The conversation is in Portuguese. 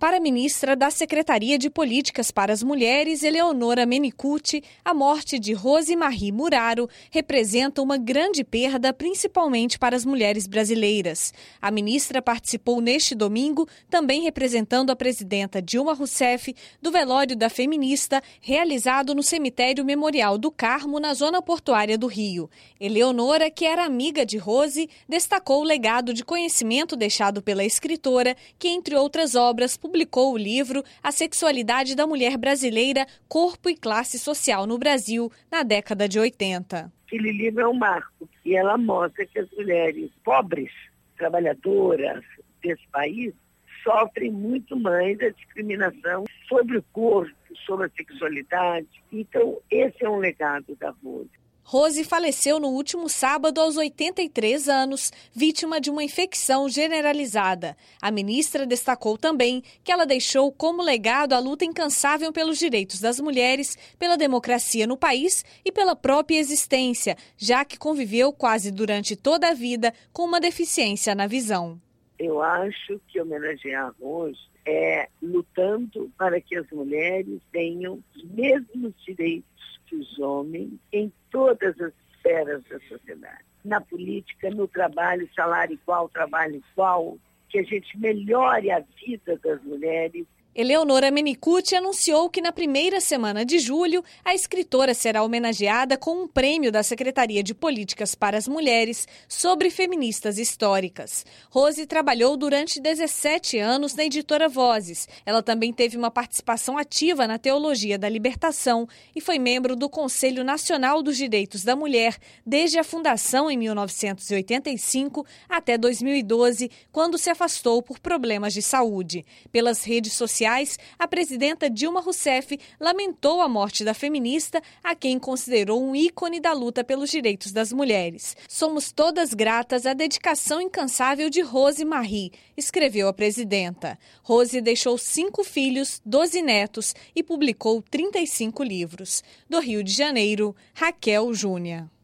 Para a ministra da Secretaria de Políticas para as Mulheres, Eleonora Mennicute, a morte de Rose Marie Muraro representa uma grande perda, principalmente para as mulheres brasileiras. A ministra participou neste domingo, também representando a presidenta Dilma Rousseff, do velório da feminista, realizado no cemitério Memorial do Carmo, na zona portuária do Rio. Eleonora, que era amiga de Rose, destacou o legado de conhecimento deixado pela escritora, que, entre outras obras, publicou o livro A Sexualidade da Mulher Brasileira, Corpo e Classe Social no Brasil, na década de 80. Aquele livro é um marco e ela mostra que as mulheres pobres, trabalhadoras desse país, sofrem muito mais a discriminação sobre o corpo, sobre a sexualidade. Então, esse é um legado da Rose. Rose faleceu no último sábado aos 83 anos, vítima de uma infecção generalizada. A ministra destacou também que ela deixou como legado a luta incansável pelos direitos das mulheres, pela democracia no país e pela própria existência, já que conviveu quase durante toda a vida com uma deficiência na visão. Eu acho que homenagear a Rose é lutando para que as mulheres tenham os mesmos direitos que os homens em todas as esferas da sociedade. Na política, no trabalho, salário igual, trabalho igual, que a gente melhore a vida das mulheres. Eleonora Mennicute anunciou que na primeira semana de julho, a escritora será homenageada com um prêmio da Secretaria de Políticas para as Mulheres sobre feministas históricas. Rose trabalhou durante 17 anos na editora Vozes. Ela também teve uma participação ativa na teologia da libertação e foi membro do Conselho Nacional dos Direitos da Mulher desde a fundação em 1985 até 2012, quando se afastou por problemas de saúde. Pelas redes sociais, a presidenta Dilma Rousseff lamentou a morte da feminista, a quem considerou um ícone da luta pelos direitos das mulheres. Somos todas gratas à dedicação incansável de Rose Marie, escreveu a presidenta. Rose deixou 5 filhos, 12 netos e publicou 35 livros. Do Rio de Janeiro, Raquel Júnior.